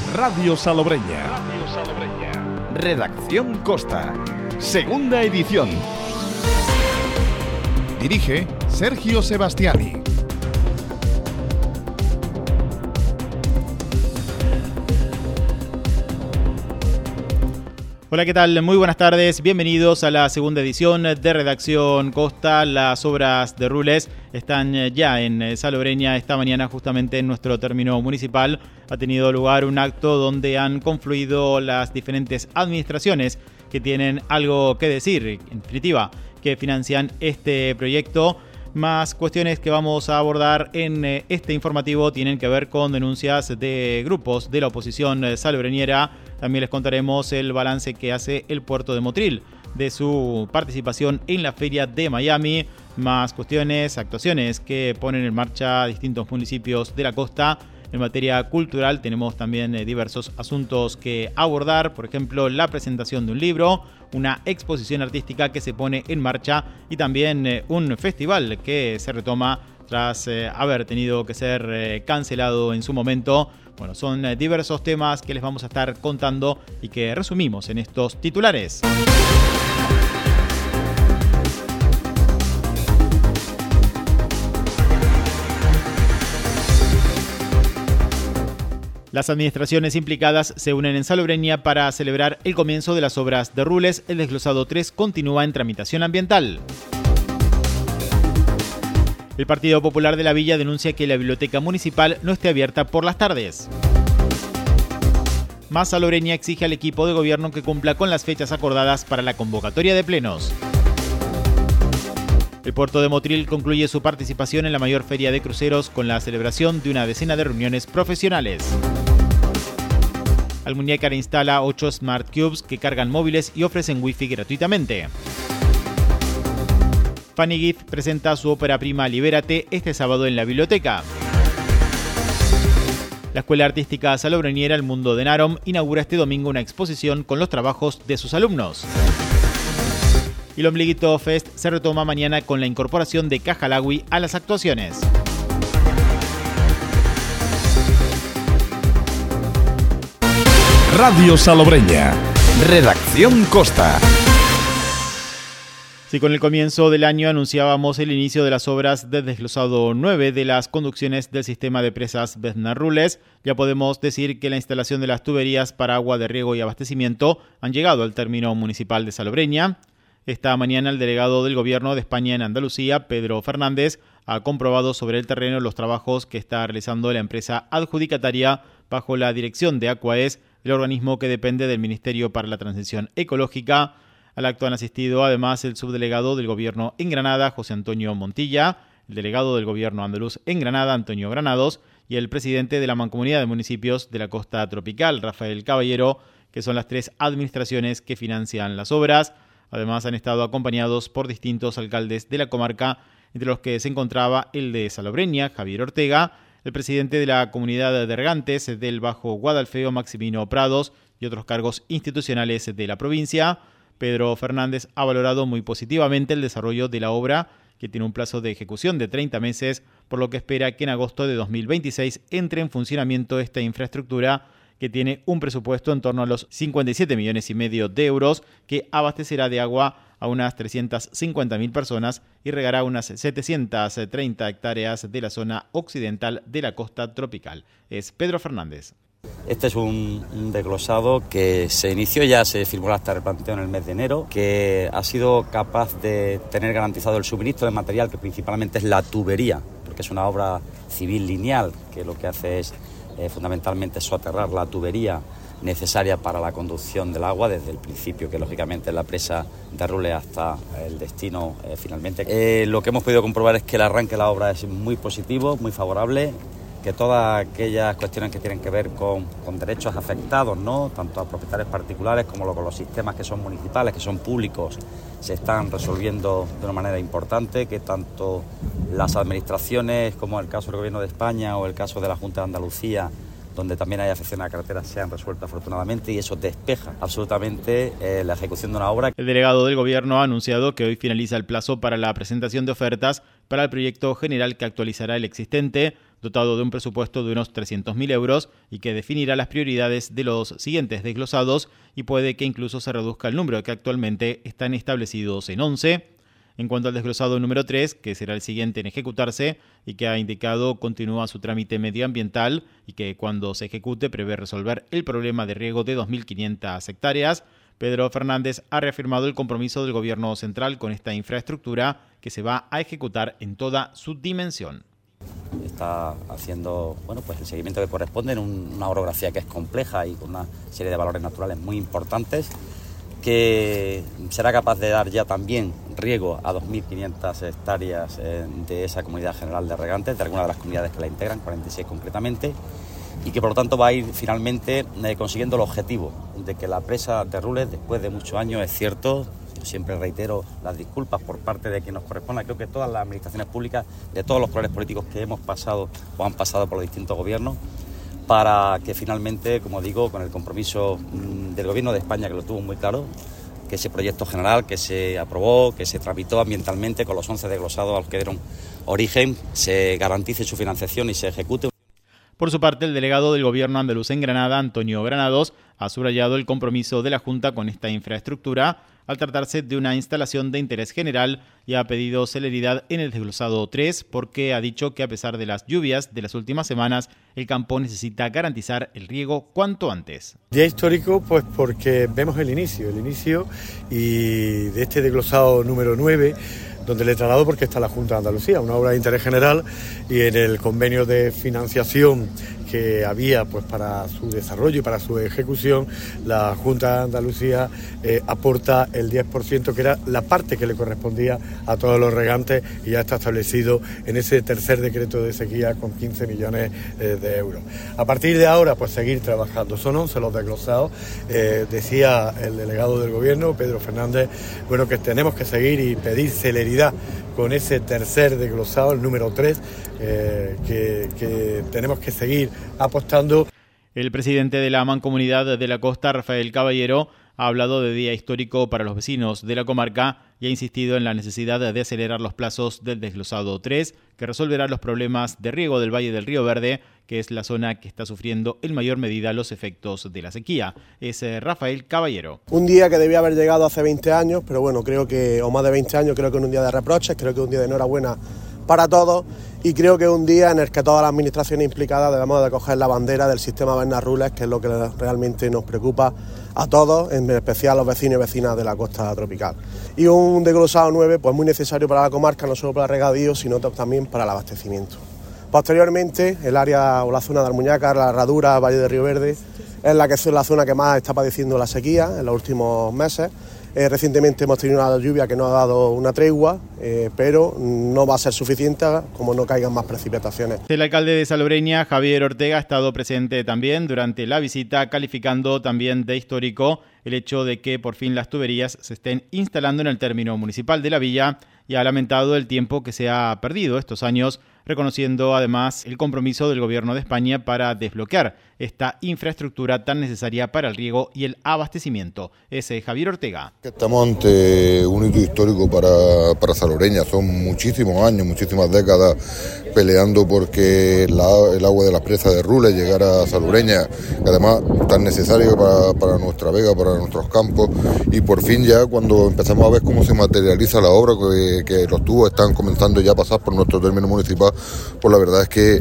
Radio Salobreña. Redacción Costa. Segunda edición. Dirige Sergio Sebastiani. Hola, ¿qué tal? Muy buenas tardes. Bienvenidos a la segunda edición de Redacción Costa. Las obras de Rules están ya en Salobreña. Esta mañana, justamente en nuestro término municipal, ha tenido lugar un acto donde han confluido las diferentes administraciones que tienen algo que decir, en definitiva, que financian este proyecto. Más cuestiones que vamos a abordar en este informativo tienen que ver con denuncias de grupos de la oposición salobreñera. También les contaremos el balance que hace el puerto de Motril de su participación en la Feria de Miami. Más cuestiones, actuaciones que ponen en marcha distintos municipios de la costa. En materia cultural tenemos también diversos asuntos que abordar, por ejemplo, la presentación de un libro, una exposición artística que se pone en marcha y también un festival que se retoma tras haber tenido que ser cancelado en su momento. Bueno, son diversos temas que les vamos a estar contando y que resumimos en estos titulares. Las administraciones implicadas se unen en Salobreña para celebrar el comienzo de las obras de Rules. El desglosado 3 continúa en tramitación ambiental. El Partido Popular de la Villa denuncia que la biblioteca municipal no esté abierta por las tardes. Más Salobreña exige al equipo de gobierno que cumpla con las fechas acordadas para la convocatoria de plenos. El puerto de Motril concluye su participación en la mayor feria de cruceros con la celebración de una decena de reuniones profesionales. Almuñécar instala 8 Smart Cubes que cargan móviles y ofrecen wifi gratuitamente. Fanny Gift presenta su ópera prima Libérate este sábado en la biblioteca. La Escuela Artística Salobreñera El Mundo de Narom inaugura este domingo una exposición con los trabajos de sus alumnos. Y el Ombliguito Fest se retoma mañana con la incorporación de Cajalagüí a las actuaciones. Radio Salobreña. Redacción Costa. Sí, con el comienzo del año anunciábamos el inicio de las obras del desglosado 9 de las conducciones del sistema de presas Beznar-Rules. Ya podemos decir que la instalación de las tuberías para agua de riego y abastecimiento han llegado al término municipal de Salobreña. Esta mañana el delegado del Gobierno de España en Andalucía, Pedro Fernández, ha comprobado sobre el terreno los trabajos que está realizando la empresa adjudicataria bajo la dirección de Aquaes, el organismo que depende del Ministerio para la Transición Ecológica. Al acto han asistido además el subdelegado del Gobierno en Granada, José Antonio Montilla, el delegado del Gobierno andaluz en Granada, Antonio Granados, y el presidente de la Mancomunidad de Municipios de la Costa Tropical, Rafael Caballero, que son las 3 administraciones que financian las obras. Además han estado acompañados por distintos alcaldes de la comarca, entre los que se encontraba el de Salobreña, Javier Ortega, el presidente de la Comunidad de Regantes del Bajo Guadalfeo, Maximino Prados, y otros cargos institucionales de la provincia. Pedro Fernández ha valorado muy positivamente el desarrollo de la obra, que tiene un plazo de ejecución de 30 meses, por lo que espera que en agosto de 2026 entre en funcionamiento esta infraestructura, que tiene un presupuesto en torno a los 57,5 millones de euros, que abastecerá de agua a unas 350.000 personas y regará unas 730 hectáreas de la zona occidental de la costa tropical. Es Pedro Fernández. Este es un desglosado que se inició, ya se firmó el acta de replanteo en el mes de enero, que ha sido capaz de tener garantizado el suministro de material, que principalmente es la tubería, porque es una obra civil lineal, que lo que hace es fundamentalmente soterrar la tubería necesaria para la conducción del agua desde el principio, que lógicamente es la presa de Rules, hasta el destino finalmente. Lo que hemos podido comprobar es que el arranque de la obra es muy positivo, muy favorable, que todas aquellas cuestiones que tienen que ver con derechos afectados, ¿no?, tanto a propietarios particulares como con los sistemas que son municipales, que son públicos, se están resolviendo de una manera importante, que tanto las administraciones, como el caso del Gobierno de España o el caso de la Junta de Andalucía, donde también hay afecciones a carreteras, se han resuelto afortunadamente, y eso despeja absolutamente la ejecución de una obra. El delegado del Gobierno ha anunciado que hoy finaliza el plazo para la presentación de ofertas para el proyecto general que actualizará el existente, dotado de un presupuesto de unos 300.000 euros y que definirá las prioridades de los siguientes desglosados y puede que incluso se reduzca el número que actualmente están establecidos en 11. En cuanto al desglosado número 3, que será el siguiente en ejecutarse y que ha indicado continúa su trámite medioambiental y que cuando se ejecute prevé resolver el problema de riego de 2.500 hectáreas, Pedro Fernández ha reafirmado el compromiso del gobierno central con esta infraestructura que se va a ejecutar en toda su dimensión. Está haciendo el seguimiento que corresponde en una orografía que es compleja y con una serie de valores naturales muy importantes, que será capaz de dar ya también riego a 2.500 hectáreas de esa comunidad general de regantes, de algunas de las comunidades que la integran, 46 concretamente, y que por lo tanto va a ir finalmente consiguiendo el objetivo de que la presa de Rules, después de muchos años, es cierto, yo siempre reitero las disculpas por parte de quien nos corresponda, creo que todas las administraciones públicas, de todos los colores políticos que hemos pasado o han pasado por los distintos gobiernos, para que finalmente, como digo, con el compromiso del Gobierno de España, que lo tuvo muy claro, que ese proyecto general que se aprobó, que se tramitó ambientalmente con los 11 desglosados a los que dieron origen, se garantice su financiación y se ejecute. Por su parte, el delegado del Gobierno andaluz en Granada, Antonio Granados, ha subrayado el compromiso de la Junta con esta infraestructura al tratarse de una instalación de interés general y ha pedido celeridad en el desglosado 3 porque ha dicho que a pesar de las lluvias de las últimas semanas, el campo necesita garantizar el riego cuanto antes. Día histórico pues porque vemos el inicio y de este desglosado número 9, donde le he trasladado porque está la Junta de Andalucía, una obra de interés general, y en el convenio de financiación que había pues para su desarrollo y para su ejecución, la Junta de Andalucía aporta el 10%, que era la parte que le correspondía a todos los regantes, y ya está establecido en ese tercer decreto de sequía con 15 millones de euros. A partir de ahora, pues seguir trabajando. Son 11 los desglosados. Decía el delegado del Gobierno, Pedro Fernández, que tenemos que seguir y pedir celeridad con ese tercer desglosado, el número 3, que tenemos que seguir apostando. El presidente de la Mancomunidad de la Costa, Rafael Caballero, ha hablado de día histórico para los vecinos de la comarca y ha insistido en la necesidad de acelerar los plazos del desglosado 3, que resolverá los problemas de riego del Valle del Río Verde, que es la zona que está sufriendo en mayor medida los efectos de la sequía. Es Rafael Caballero. Un día que debía haber llegado hace 20 años, pero o más de 20 años, creo que es un día de reproches, creo que es un día de enhorabuena para todos, y creo que es un día en el que todas las administraciones implicadas debemos de coger la bandera del sistema Bernat-Rules, que es lo que realmente nos preocupa a todos, en especial a los vecinos y vecinas de la costa tropical. Y un desglosado 9 pues muy necesario para la comarca, no solo para el regadío, sino también para el abastecimiento. Posteriormente, el área o la zona de Almuñécar, la Herradura, Valle del Río Verde, es la zona que más está padeciendo la sequía en los últimos meses. Recientemente hemos tenido una lluvia que nos ha dado una tregua, pero no va a ser suficiente como no caigan más precipitaciones. El alcalde de Salobreña, Javier Ortega, ha estado presente también durante la visita, calificando también de histórico el hecho de que por fin las tuberías se estén instalando en el término municipal de la villa, y ha lamentado el tiempo que se ha perdido estos años, reconociendo además el compromiso del Gobierno de España para desbloquear esta infraestructura tan necesaria para el riego y el abastecimiento. Es Javier Ortega. Estamos ante un hito histórico para Salobreña. Son muchísimos años, muchísimas décadas peleando porque el agua de las presas de Rules llegara a Salobreña, que además tan necesario para nuestra vega, para nuestros campos, y por fin ya cuando empezamos a ver cómo se materializa la obra, que los tubos están comenzando ya a pasar por nuestro término municipal, pues la verdad es que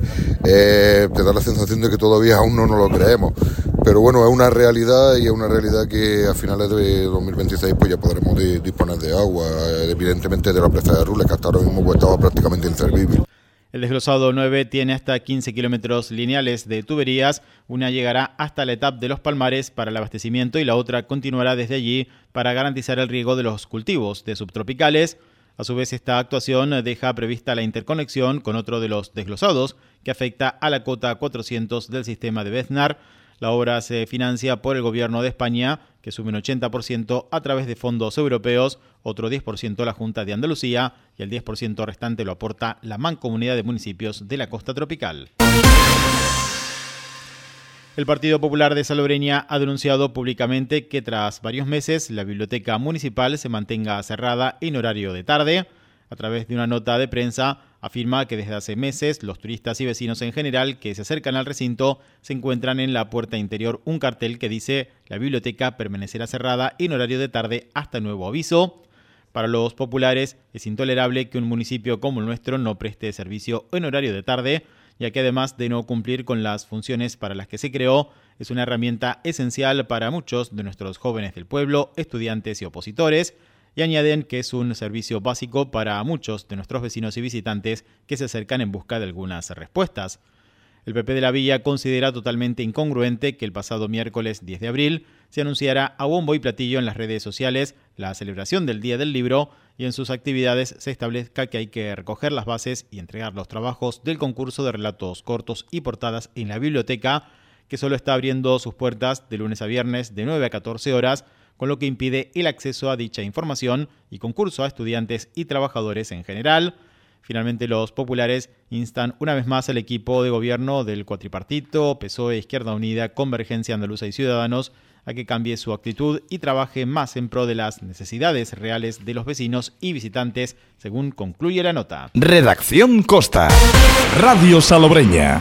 te da la sensación de que todavía aún no nos lo creemos, pero bueno, es una realidad, y es una realidad que a finales de 2026 pues ya podremos disponer de agua, evidentemente de la presa de Rules, que hasta ahora mismo pues estaba prácticamente inservible. El desglosado 9 tiene hasta 15 kilómetros lineales de tuberías, una llegará hasta la etapa de Los Palmares para el abastecimiento y la otra continuará desde allí para garantizar el riego de los cultivos de subtropicales. A su vez, esta actuación deja prevista la interconexión con otro de los desglosados que afecta a la cota 400 del sistema de Beznar. La obra se financia por el Gobierno de España, que sube un 80% a través de fondos europeos, otro 10% la Junta de Andalucía y el 10% restante lo aporta la Mancomunidad de Municipios de la Costa Tropical. El Partido Popular de Salobreña ha denunciado públicamente que tras varios meses la biblioteca municipal se mantenga cerrada en horario de tarde. a través de una nota de prensa, afirma que desde hace meses los turistas y vecinos en general que se acercan al recinto se encuentran en la puerta interior un cartel que dice: la biblioteca permanecerá cerrada en horario de tarde hasta nuevo aviso. Para los populares es intolerable que un municipio como el nuestro no preste servicio en horario de tarde, ya que además de no cumplir con las funciones para las que se creó, es una herramienta esencial para muchos de nuestros jóvenes del pueblo, estudiantes y opositores, y añaden que es un servicio básico para muchos de nuestros vecinos y visitantes que se acercan en busca de algunas respuestas. El PP de la Villa considera totalmente incongruente que el pasado miércoles 10 de abril se anunciara a bombo y platillo en las redes sociales la celebración del Día del Libro y en sus actividades se establezca que hay que recoger las bases y entregar los trabajos del concurso de relatos cortos y portadas en la biblioteca, que solo está abriendo sus puertas de lunes a viernes de 9 a 14 horas, con lo que impide el acceso a dicha información y concurso a estudiantes y trabajadores en general. Finalmente, los populares instan una vez más al equipo de gobierno del cuatripartito, PSOE, Izquierda Unida, Convergencia Andaluza y Ciudadanos, a que cambie su actitud y trabaje más en pro de las necesidades reales de los vecinos y visitantes, según concluye la nota. Redacción Costa. Radio Salobreña.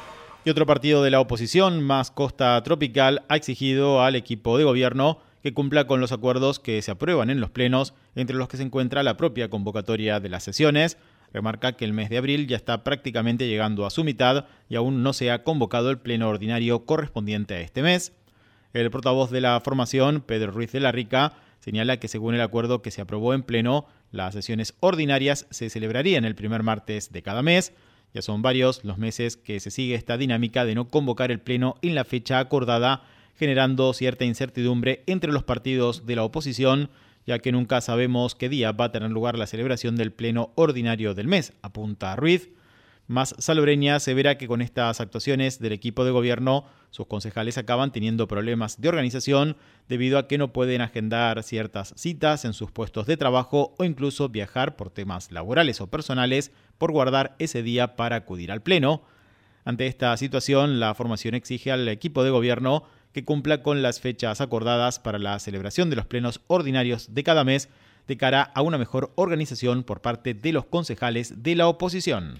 Y otro partido de la oposición, Más Costa Tropical, ha exigido al equipo de gobierno que cumpla con los acuerdos que se aprueban en los plenos, entre los que se encuentra la propia convocatoria de las sesiones. Remarca que el mes de abril ya está prácticamente llegando a su mitad y aún no se ha convocado el pleno ordinario correspondiente a este mes. El portavoz de la formación, Pedro Ruiz de la Rica, señala que según el acuerdo que se aprobó en pleno, las sesiones ordinarias se celebrarían el primer martes de cada mes. Ya son varios los meses que se sigue esta dinámica de no convocar el pleno en la fecha acordada, generando cierta incertidumbre entre los partidos de la oposición, ya que nunca sabemos qué día va a tener lugar la celebración del pleno ordinario del mes, apunta Ruiz. Más Salobreña asevera que con estas actuaciones del equipo de gobierno, sus concejales acaban teniendo problemas de organización debido a que no pueden agendar ciertas citas en sus puestos de trabajo o incluso viajar por temas laborales o personales por guardar ese día para acudir al pleno. Ante esta situación, la formación exige al equipo de gobierno que cumpla con las fechas acordadas para la celebración de los plenos ordinarios de cada mes de cara a una mejor organización por parte de los concejales de la oposición.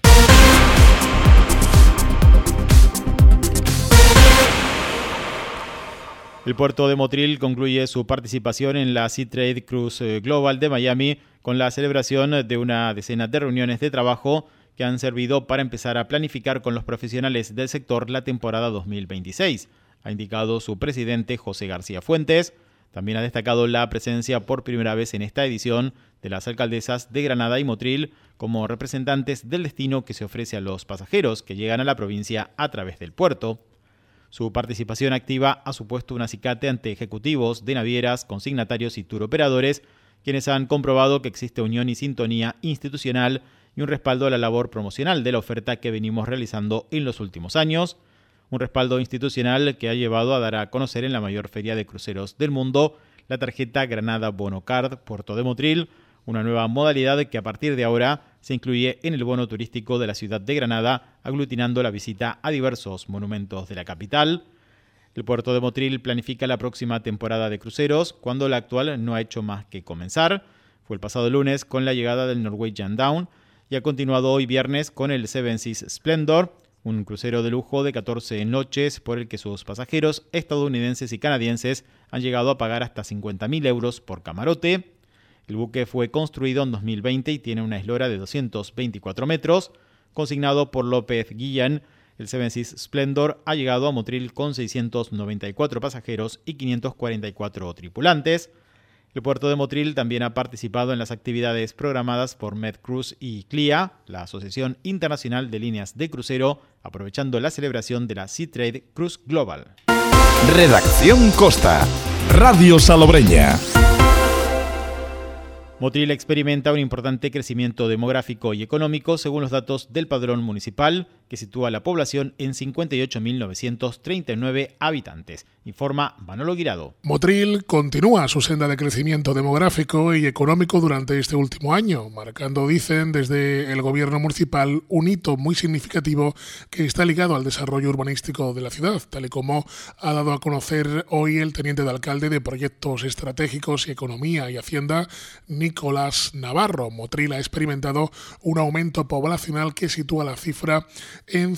El puerto de Motril concluye su participación en la Sea Trade Cruise Global de Miami con la celebración de una decena de reuniones de trabajo que han servido para empezar a planificar con los profesionales del sector la temporada 2026. Ha indicado su presidente José García Fuentes. También ha destacado la presencia por primera vez en esta edición de las alcaldesas de Granada y Motril como representantes del destino que se ofrece a los pasajeros que llegan a la provincia a través del puerto. Su participación activa ha supuesto un acicate ante ejecutivos de navieras, consignatarios y turoperadores, quienes han comprobado que existe unión y sintonía institucional y un respaldo a la labor promocional de la oferta que venimos realizando en los últimos años. Un respaldo institucional que ha llevado a dar a conocer en la mayor feria de cruceros del mundo la tarjeta Granada Bono Card Puerto de Motril, una nueva modalidad que a partir de ahora se incluye en el bono turístico de la ciudad de Granada, aglutinando la visita a diversos monumentos de la capital. El puerto de Motril planifica la próxima temporada de cruceros, cuando la actual no ha hecho más que comenzar. Fue el pasado lunes con la llegada del Norwegian Dawn y ha continuado hoy viernes con el Seven Seas Splendor, un crucero de lujo de 14 noches por el que sus pasajeros estadounidenses y canadienses han llegado a pagar hasta 50.000 euros por camarote. El buque fue construido en 2020 y tiene una eslora de 224 metros. Consignado por López Guillén, el Seven Seas Splendor ha llegado a Motril con 694 pasajeros y 544 tripulantes. El puerto de Motril también ha participado en las actividades programadas por MedCruise y CLIA, la Asociación Internacional de Líneas de Crucero, aprovechando la celebración de la Sea Trade Cruise Global. Redacción Costa. Radio Salobreña. Motril experimenta un importante crecimiento demográfico y económico según los datos del padrón municipal, que sitúa la población en 58.939 habitantes, informa Manolo Guirado. Motril continúa su senda de crecimiento demográfico y económico durante este último año, marcando, dicen, desde el gobierno municipal un hito muy significativo que está ligado al desarrollo urbanístico de la ciudad, tal y como ha dado a conocer hoy el teniente de alcalde de Proyectos Estratégicos y Economía y Hacienda, Nico Nicolás Navarro. Motril ha experimentado un aumento poblacional que sitúa la cifra en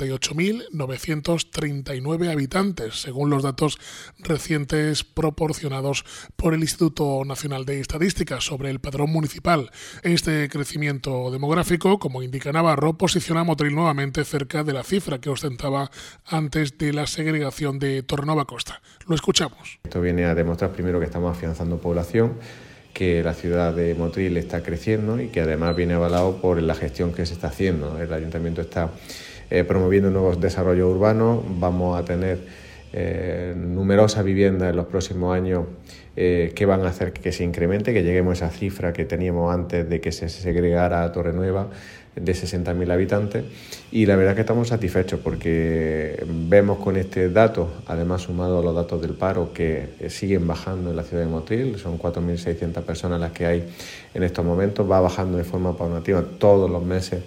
58.939 habitantes, según los datos recientes proporcionados por el Instituto Nacional de Estadística sobre el padrón municipal. Este crecimiento demográfico, como indica Navarro, posiciona a Motril nuevamente cerca de la cifra que ostentaba antes de la segregación de Torrenova Costa. Lo escuchamos. Esto viene a demostrar primero que estamos afianzando población, que la ciudad de Motril está creciendo y que además viene avalado por la gestión que se está haciendo. El ayuntamiento está promoviendo nuevos desarrollos urbanos, vamos a tener numerosas viviendas en los próximos años que van a hacer que se incremente, que lleguemos a esa cifra que teníamos antes de que se segregara Torrenueva, de 60.000 habitantes, y la verdad es que estamos satisfechos porque vemos con este dato, además sumado a los datos del paro que siguen bajando en la ciudad de Motril, son 4.600 personas las que hay en estos momentos, va bajando de forma paulatina todos los meses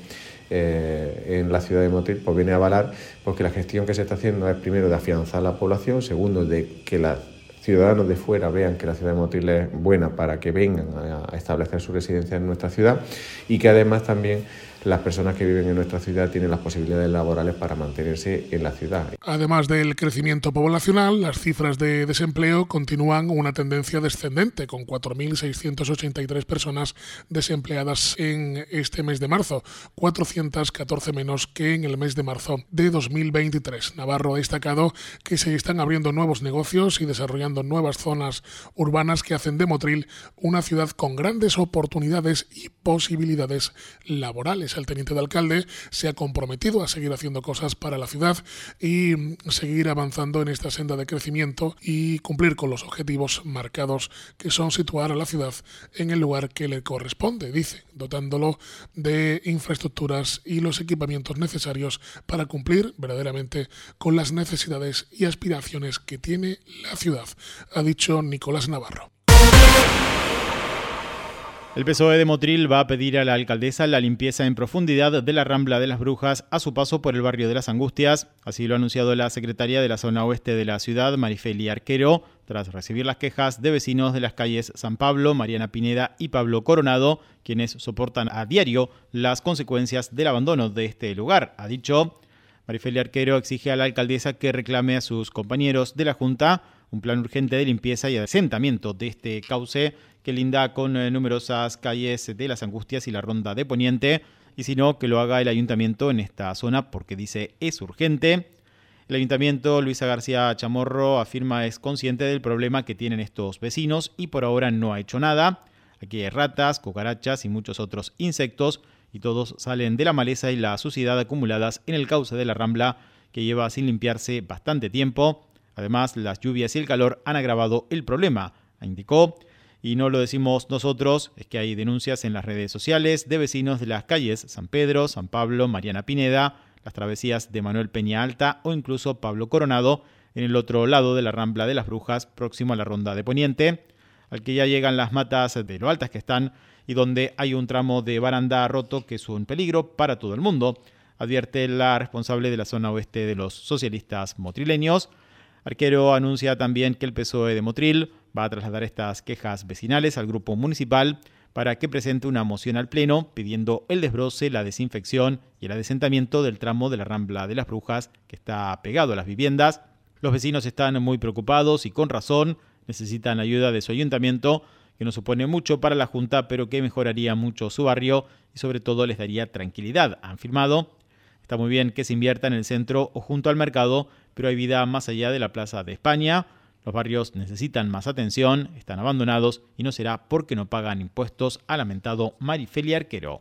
en la ciudad de Motril, pues viene a avalar porque la gestión que se está haciendo es primero de afianzar la población, segundo de que los ciudadanos de fuera vean que la ciudad de Motril es buena para que vengan a establecer su residencia en nuestra ciudad, y que además también las personas que viven en nuestra ciudad tienen las posibilidades laborales para mantenerse en la ciudad. Además del crecimiento poblacional, las cifras de desempleo continúan una tendencia descendente, con 4.683 personas desempleadas en este mes de marzo, 414 menos que en el mes de marzo de 2023. Navarro ha destacado que se están abriendo nuevos negocios y desarrollando nuevas zonas urbanas que hacen de Motril una ciudad con grandes oportunidades y posibilidades laborales. El teniente de alcalde se ha comprometido a seguir haciendo cosas para la ciudad y seguir avanzando en esta senda de crecimiento y cumplir con los objetivos marcados, que son situar a la ciudad en el lugar que le corresponde, dice, dotándolo de infraestructuras y los equipamientos necesarios para cumplir verdaderamente con las necesidades y aspiraciones que tiene la ciudad, ha dicho Nicolás Navarro. El PSOE de Motril va a pedir a la alcaldesa la limpieza en profundidad de la Rambla de las Brujas a su paso por el barrio de Las Angustias. Así lo ha anunciado la secretaria de la zona oeste de la ciudad, Marifeli Arquero, tras recibir las quejas de vecinos de las calles San Pablo, Mariana Pineda y Pablo Coronado, quienes soportan a diario las consecuencias del abandono de este lugar. Ha dicho, Marifeli Arquero exige a la alcaldesa que reclame a sus compañeros de la Junta un plan urgente de limpieza y asentamiento de este cauce que linda con numerosas calles de Las Angustias y la Ronda de Poniente, y si no, que lo haga el ayuntamiento en esta zona porque dice es urgente. El ayuntamiento, Luisa García Chamorro, afirma es consciente del problema que tienen estos vecinos y por ahora no ha hecho nada. Aquí hay ratas, cucarachas y muchos otros insectos y todos salen de la maleza y la suciedad acumuladas en el cauce de la Rambla que lleva sin limpiarse bastante tiempo. Además, las lluvias y el calor han agravado el problema, indicó. Y no lo decimos nosotros, es que hay denuncias en las redes sociales de vecinos de las calles San Pedro, San Pablo, Mariana Pineda, las travesías de Manuel Peña Alta o incluso Pablo Coronado en el otro lado de la Rambla de las Brujas, próximo a la Ronda de Poniente, al que ya llegan las matas de lo altas que están y donde hay un tramo de baranda roto que es un peligro para todo el mundo, advierte la responsable de la zona oeste de los socialistas motrileños. Arquero anuncia también que el PSOE de Motril va a trasladar estas quejas vecinales al grupo municipal para que presente una moción al Pleno pidiendo el desbroce, la desinfección y el adesentamiento del tramo de la Rambla de las Brujas que está pegado a las viviendas. Los vecinos están muy preocupados y con razón necesitan ayuda de su ayuntamiento, que no supone mucho para la Junta, pero que mejoraría mucho su barrio y sobre todo les daría tranquilidad, han afirmado. Está muy bien que se invierta en el centro o junto al mercado, pero hay vida más allá de la Plaza de España. Los barrios necesitan más atención, están abandonados y no será porque no pagan impuestos, ha lamentado Marifeli Arquero.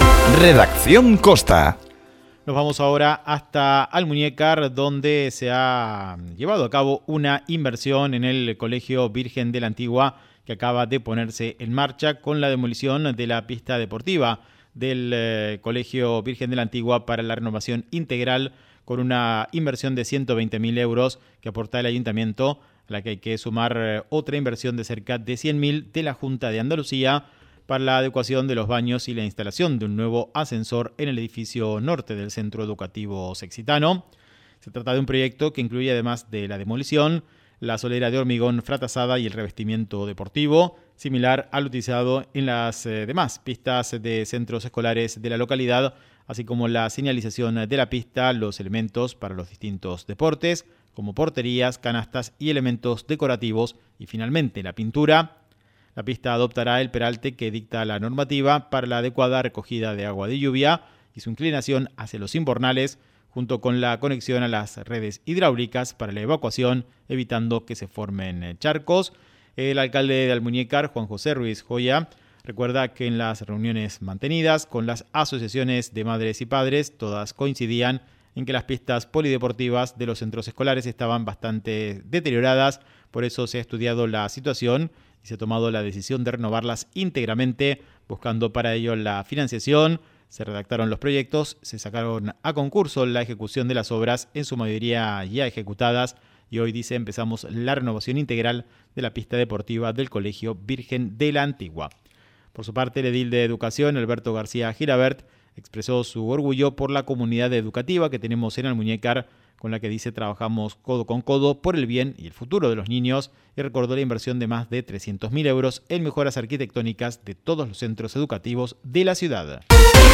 Redacción Costa. Nos vamos ahora hasta Almuñécar, donde se ha llevado a cabo una inversión en el Colegio Virgen de la Antigua que acaba de ponerse en marcha con la demolición de la pista deportiva del Colegio Virgen de la Antigua para la renovación integral con una inversión de 120.000 euros que aporta el ayuntamiento, a la que hay que sumar otra inversión de cerca de 100.000 de la Junta de Andalucía para la adecuación de los baños y la instalación de un nuevo ascensor en el edificio norte del Centro Educativo Sexitano. Se trata de un proyecto que incluye, además de la demolición, la solera de hormigón fratazada y el revestimiento deportivo, similar al utilizado en las demás pistas de centros escolares de la localidad, así como la señalización de la pista, los elementos para los distintos deportes, como porterías, canastas y elementos decorativos, y finalmente la pintura. La pista adoptará el peralte que dicta la normativa para la adecuada recogida de agua de lluvia y su inclinación hacia los invernales, junto con la conexión a las redes hidráulicas para la evacuación, evitando que se formen charcos. El alcalde de Almuñécar, Juan José Ruiz Joya, recuerda que en las reuniones mantenidas con las asociaciones de madres y padres, todas coincidían en que las pistas polideportivas de los centros escolares estaban bastante deterioradas, por eso se ha estudiado la situación y se ha tomado la decisión de renovarlas íntegramente, buscando para ello la financiación. Se redactaron los proyectos, se sacaron a concurso la ejecución de las obras, en su mayoría ya ejecutadas, y hoy dice empezamos la renovación integral de la pista deportiva del Colegio Virgen de la Antigua. Por su parte, el edil de Educación, Alberto García Girabert, expresó su orgullo por la comunidad educativa que tenemos en Almuñécar, con la que dice trabajamos codo con codo por el bien y el futuro de los niños, y recordó la inversión de más de 300.000 euros en mejoras arquitectónicas de todos los centros educativos de la ciudad.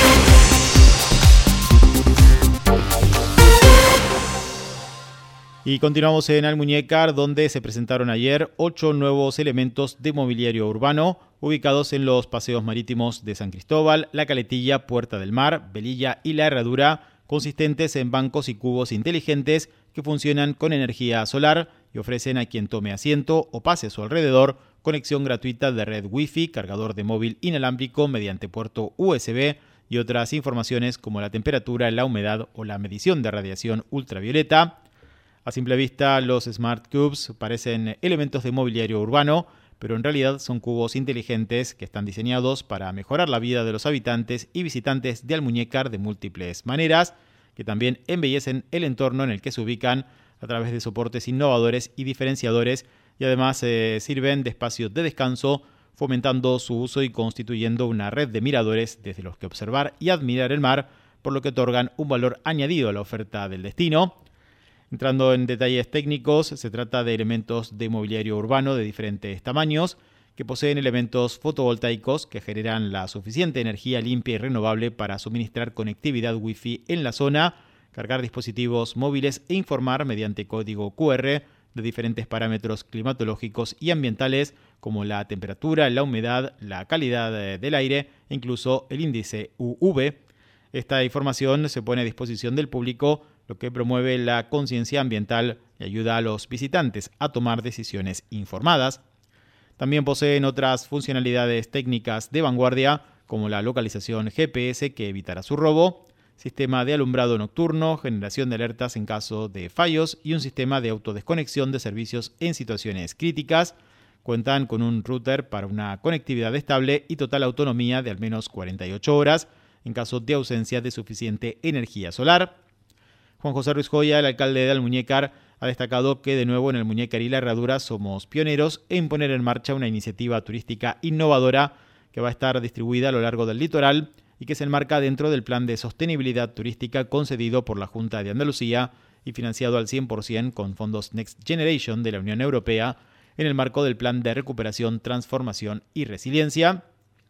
Y continuamos en Almuñécar, donde se presentaron ayer 8 nuevos elementos de mobiliario urbano ubicados en los paseos marítimos de San Cristóbal, La Caletilla, Puerta del Mar, Velilla y La Herradura, consistentes en bancos y cubos inteligentes que funcionan con energía solar y ofrecen a quien tome asiento o pase a su alrededor conexión gratuita de red Wi-Fi, cargador de móvil inalámbrico mediante puerto USB y otras informaciones como la temperatura, la humedad o la medición de radiación ultravioleta. A simple vista, los Smart Cubes parecen elementos de mobiliario urbano, pero en realidad son cubos inteligentes que están diseñados para mejorar la vida de los habitantes y visitantes de Almuñécar de múltiples maneras, que también embellecen el entorno en el que se ubican a través de soportes innovadores y diferenciadores, y además sirven de espacio de descanso, fomentando su uso y constituyendo una red de miradores desde los que observar y admirar el mar, por lo que otorgan un valor añadido a la oferta del destino. Entrando en detalles técnicos, se trata de elementos de mobiliario urbano de diferentes tamaños que poseen elementos fotovoltaicos que generan la suficiente energía limpia y renovable para suministrar conectividad Wi-Fi en la zona, cargar dispositivos móviles e informar mediante código QR de diferentes parámetros climatológicos y ambientales como la temperatura, la humedad, la calidad del aire e incluso el índice UV. Esta información se pone a disposición del público, lo que promueve la conciencia ambiental y ayuda a los visitantes a tomar decisiones informadas. También poseen otras funcionalidades técnicas de vanguardia, como la localización GPS que evitará su robo, sistema de alumbrado nocturno, generación de alertas en caso de fallos y un sistema de autodesconexión de servicios en situaciones críticas. Cuentan con un router para una conectividad estable y total autonomía de al menos 48 horas en caso de ausencia de suficiente energía solar. Juan José Ruiz Joya, el alcalde de Almuñécar, ha destacado que de nuevo en Almuñécar y La Herradura somos pioneros en poner en marcha una iniciativa turística innovadora que va a estar distribuida a lo largo del litoral y que se enmarca dentro del plan de sostenibilidad turística concedido por la Junta de Andalucía y financiado al 100% con fondos Next Generation de la Unión Europea en el marco del Plan de Recuperación, Transformación y Resiliencia.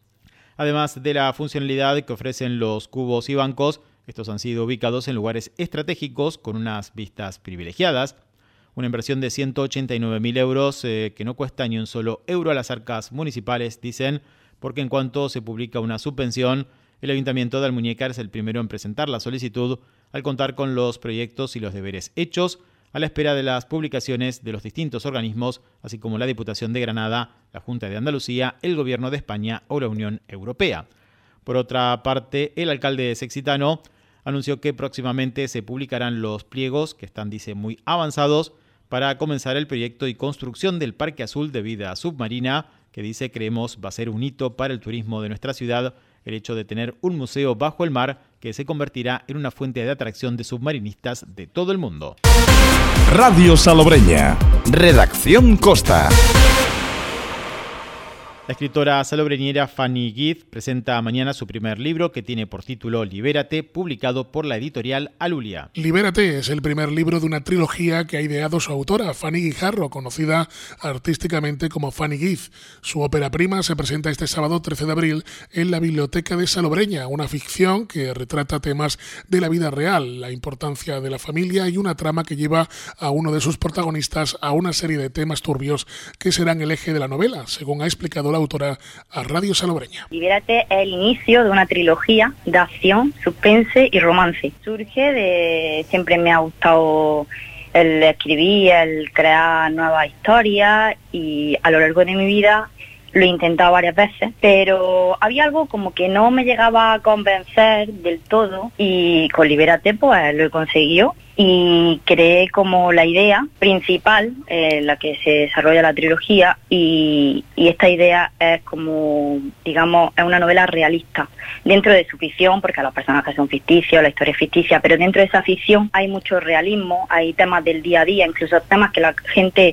Además de la funcionalidad que ofrecen los cubos y bancos, estos han sido ubicados en lugares estratégicos con unas vistas privilegiadas. Una inversión de 189.000 euros que no cuesta ni un solo euro a las arcas municipales, dicen, porque en cuanto se publica una subvención, el Ayuntamiento de Almuñécar es el primero en presentar la solicitud al contar con los proyectos y los deberes hechos, a la espera de las publicaciones de los distintos organismos, así como la Diputación de Granada, la Junta de Andalucía, el Gobierno de España o la Unión Europea. Por otra parte, el alcalde sexitano anunció que próximamente se publicarán los pliegos, que están, dice, muy avanzados, para comenzar el proyecto y construcción del Parque Azul de Vida Submarina, que dice creemos va a ser un hito para el turismo de nuestra ciudad, el hecho de tener un museo bajo el mar que se convertirá en una fuente de atracción de submarinistas de todo el mundo. Radio Salobreña, Redacción Costa. La escritora salobreñera Fanny Guiz presenta mañana su primer libro, que tiene por título Libérate, publicado por la editorial Alulia. Libérate es el primer libro de una trilogía que ha ideado su autora, Fanny Guijarro, conocida artísticamente como Fanny Guiz. Su ópera prima se presenta este sábado 13 de abril en la Biblioteca de Salobreña, una ficción que retrata temas de la vida real, la importancia de la familia y una trama que lleva a uno de sus protagonistas a una serie de temas turbios que serán el eje de la novela, según ha explicado la autora a Radio Salobreña. Libérate es el inicio de una trilogía de acción, suspense y romance. Surge de... siempre me ha gustado el escribir, el crear nuevas historias, y a lo largo de mi vida lo he intentado varias veces, pero había algo como que no me llegaba a convencer del todo, y con Libérate pues lo he conseguido y creé como la idea principal, la que se desarrolla la trilogía, y esta idea es como, digamos, es una novela realista dentro de su ficción, porque los personajes son ficticios, la historia es ficticia, pero dentro de esa ficción hay mucho realismo, hay temas del día a día, incluso temas que la gente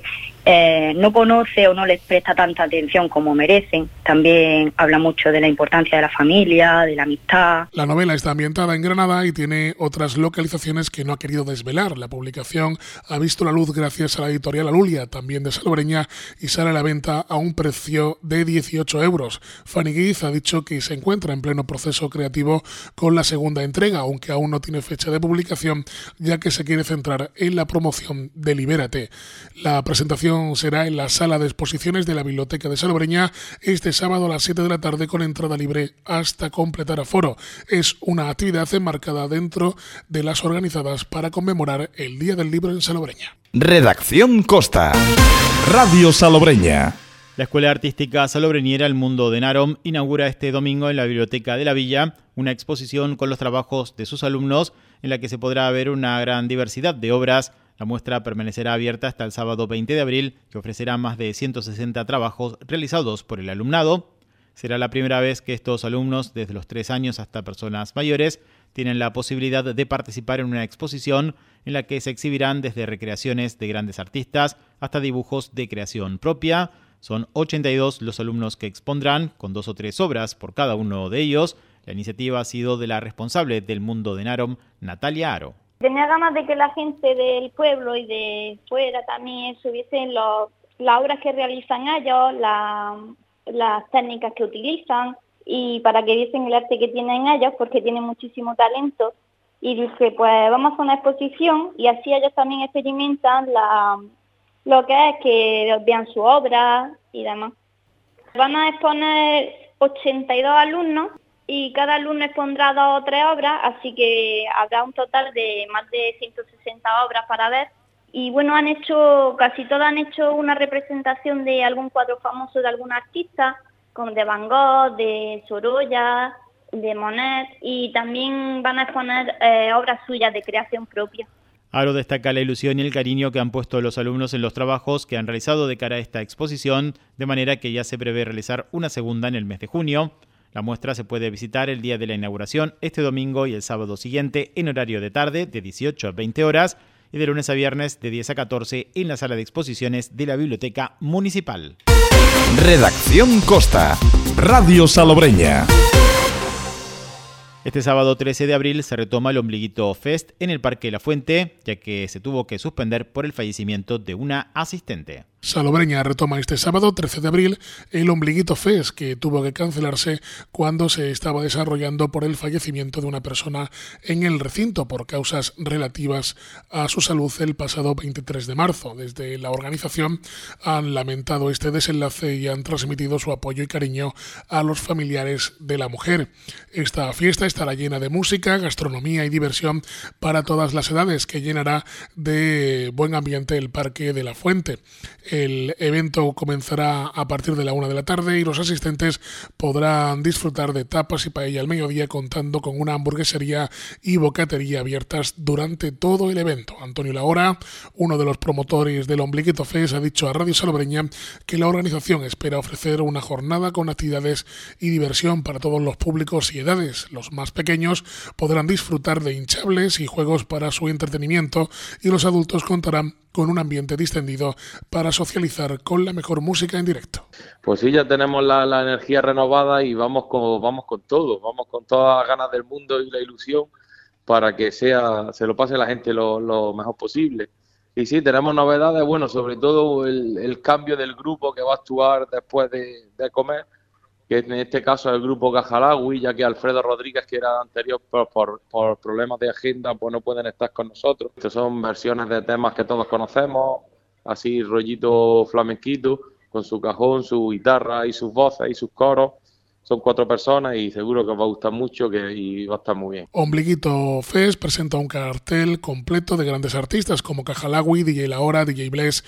no conoce o no les presta tanta atención como merecen. También habla mucho de la importancia de la familia, de la amistad. La novela está ambientada en Granada y tiene otras localizaciones que no ha querido desvelar. La publicación ha visto la luz gracias a la editorial Alulia, también de Salobreña, y sale a la venta a un precio de 18 euros. Fanny Guiz ha dicho que se encuentra en pleno proceso creativo con la segunda entrega, aunque aún no tiene fecha de publicación, ya que se quiere centrar en la promoción de Libérate. La presentación será en la sala de exposiciones de la Biblioteca de Salobreña este sábado a las 7 de la tarde, con entrada libre hasta completar aforo. Es una actividad enmarcada dentro de las organizadas para conmemorar el Día del Libro en Salobreña. Redacción Costa. Radio Salobreña. La Escuela Artística Salobreñera El Mundo de Narom inaugura este domingo en la Biblioteca de la Villa una exposición con los trabajos de sus alumnos, en la que se podrá ver una gran diversidad de obras. La muestra permanecerá abierta hasta el sábado 20 de abril, que ofrecerá más de 160 trabajos realizados por el alumnado. Será la primera vez que estos alumnos, desde los 3 años hasta personas mayores, tienen la posibilidad de participar en una exposición en la que se exhibirán desde recreaciones de grandes artistas hasta dibujos de creación propia. Son 82 los alumnos que expondrán, con 2 o 3 obras por cada uno de ellos. La iniciativa ha sido de la responsable del Mundo de Narom, Natalia Aro. Tenía ganas de que la gente del pueblo y de fuera también subiesen las obras que realizan ellos, las técnicas que utilizan, y para que viesen el arte que tienen ellos, porque tienen muchísimo talento. Y dije, pues vamos a hacer una exposición, y así ellos también experimentan lo que es que vean su obra y demás. Van a exponer 82 alumnos, y cada alumno expondrá 2 o 3 obras, así que habrá un total de más de 160 obras para ver. Y bueno, casi todos han hecho una representación de algún cuadro famoso de algún artista, como de Van Gogh, de Sorolla, de Monet, y también van a exponer obras suyas de creación propia. Aro destaca la ilusión y el cariño que han puesto los alumnos en los trabajos que han realizado de cara a esta exposición, de manera que ya se prevé realizar una segunda en el mes de junio. La muestra se puede visitar el día de la inauguración, este domingo y el sábado siguiente, en horario de tarde, de 18 a 20 horas, y de lunes a viernes, de 10 a 14, en la sala de exposiciones de la Biblioteca Municipal. Redacción Costa. Radio Salobreña. Este sábado 13 de abril se retoma el Ombliguito Fest en el Parque La Fuente, ya que se tuvo que suspender por el fallecimiento de una asistente. Salobreña retoma este sábado 13 de abril el Ombliguito Fest, que tuvo que cancelarse cuando se estaba desarrollando por el fallecimiento de una persona en el recinto por causas relativas a su salud el pasado 23 de marzo. Desde la organización han lamentado este desenlace y han transmitido su apoyo y cariño a los familiares de la mujer. Esta fiesta estará llena de música, gastronomía y diversión para todas las edades, que llenará de buen ambiente el Parque de la Fuente. El evento comenzará a partir de la 1 de la tarde y los asistentes podrán disfrutar de tapas y paella al mediodía, contando con una hamburguesería y bocatería abiertas durante todo el evento. Antonio Lahora, uno de los promotores del Ombliguito Fest, ha dicho a Radio Salobreña que la organización espera ofrecer una jornada con actividades y diversión para todos los públicos y edades. Los más pequeños podrán disfrutar de hinchables y juegos para su entretenimiento, y los adultos contarán con un ambiente distendido para socializar con la mejor música en directo. Pues sí, ya tenemos la energía renovada y vamos con todo, vamos con todas las ganas del mundo y la ilusión para que se lo pase la gente lo mejor posible. Y sí, tenemos novedades, bueno, sobre todo el cambio del grupo que va a actuar después de comer, que en este caso es el grupo Cajalagüi, ya que Alfredo Rodríguez, que era anterior por problemas de agenda, pues no pueden estar con nosotros. Estas son versiones de temas que todos conocemos, así rollito flamenquito, con su cajón, su guitarra y sus voces y sus coros. Son 4 personas y seguro que os va a gustar mucho y va a estar muy bien. Ombliguito Fest presenta un cartel completo de grandes artistas como Cajalagüi, DJ La Hora, DJ Bless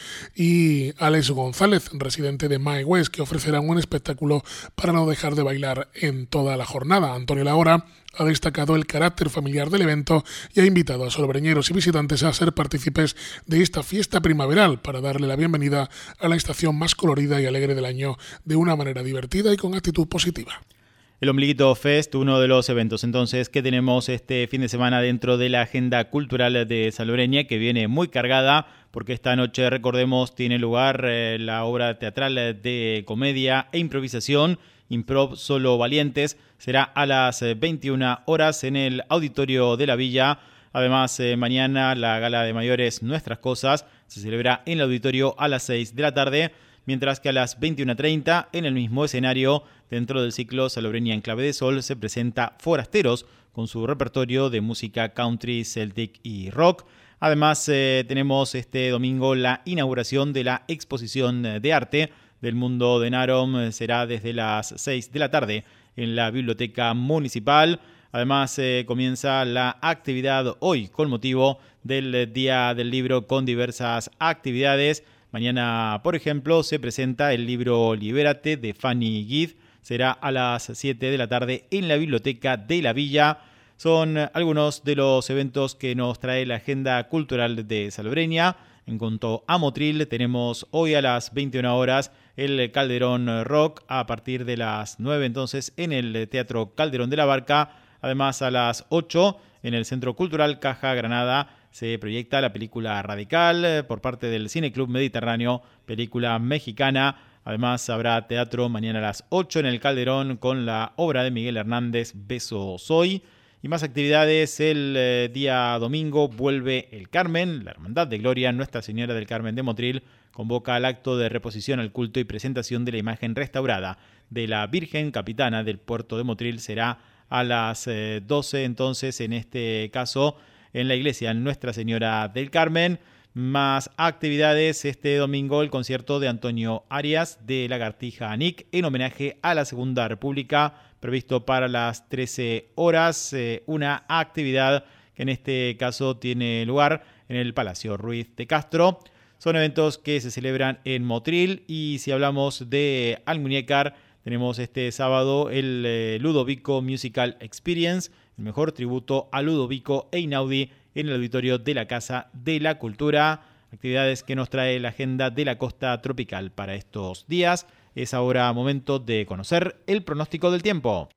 y Alex González, residente de My West, que ofrecerán un espectáculo para no dejar de bailar en toda la jornada. Antonio La Hora ha destacado el carácter familiar del evento y ha invitado a salobreñeros y visitantes a ser partícipes de esta fiesta primaveral para darle la bienvenida a la estación más colorida y alegre del año de una manera divertida y con actitud positiva. El Ombliguito Fest, uno de los eventos entonces que tenemos este fin de semana dentro de la agenda cultural de Salobreña, que viene muy cargada porque esta noche, recordemos, tiene lugar la obra teatral de comedia e improvisación Improv Solo Valientes. Será a las 21 horas en el Auditorio de la Villa. Además, mañana la Gala de Mayores Nuestras Cosas se celebra en el auditorio a las 6 de la tarde, mientras que a las 21:30 en el mismo escenario, dentro del ciclo Salobreña en Clave de Sol, se presenta Forasteros con su repertorio de música country, celtic y rock. Además, tenemos este domingo la inauguración de la exposición de arte del mundo de Narom. Será desde las 6 de la tarde en la Biblioteca Municipal. Además, comienza la actividad hoy con motivo del Día del Libro con diversas actividades. Mañana, por ejemplo, se presenta el libro Libérate de Fanny Guid. Será a las 7 de la tarde en la Biblioteca de la Villa. Son algunos de los eventos que nos trae la agenda cultural de Salobreña. En cuanto a Motril, tenemos hoy a las 21 horas el Calderón Rock a partir de las 9 entonces en el Teatro Calderón de la Barca. Además, a las 8 en el Centro Cultural Caja Granada se proyecta la película Radical por parte del Cine Club Mediterráneo, película mexicana. Además, habrá teatro mañana a las 8 en el Calderón con la obra de Miguel Hernández, Beso Soy. Y más actividades, el día domingo vuelve el Carmen, la Hermandad de Gloria, Nuestra Señora del Carmen de Motril, convoca al acto de reposición al culto y presentación de la imagen restaurada de la Virgen Capitana del puerto de Motril. Será a las 12 entonces, en este caso, en la iglesia Nuestra Señora del Carmen. Más actividades, este domingo el concierto de Antonio Arias de Lagartija Nick en homenaje a la Segunda República, previsto para las 13 horas, una actividad que en este caso tiene lugar en el Palacio Ruiz de Castro. Son eventos que se celebran en Motril. Y si hablamos de Almuñécar, tenemos este sábado el Ludovico Musical Experience, el mejor tributo a Ludovico Einaudi en el auditorio de la Casa de la Cultura. Actividades que nos trae la agenda de la costa tropical para estos días. Es ahora momento de conocer el pronóstico del tiempo.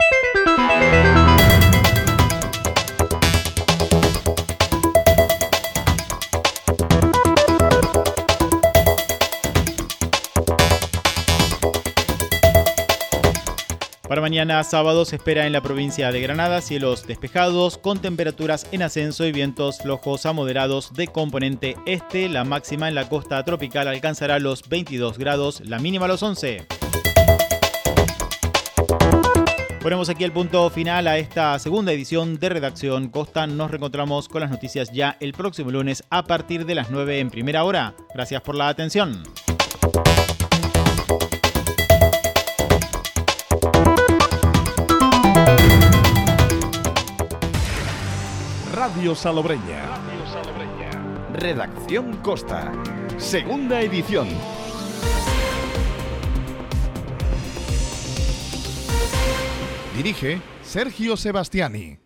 Para mañana sábado se espera en la provincia de Granada cielos despejados con temperaturas en ascenso y vientos flojos a moderados de componente este. La máxima en la costa tropical alcanzará los 22 grados, la mínima los 11. Ponemos aquí el punto final a esta segunda edición de Redacción Costa. Nos reencontramos con las noticias ya el próximo lunes a partir de las 9 en primera hora. Gracias por la atención. Radio Salobreña. Redacción Costa. Segunda edición. Dirige Sergio Sebastiani.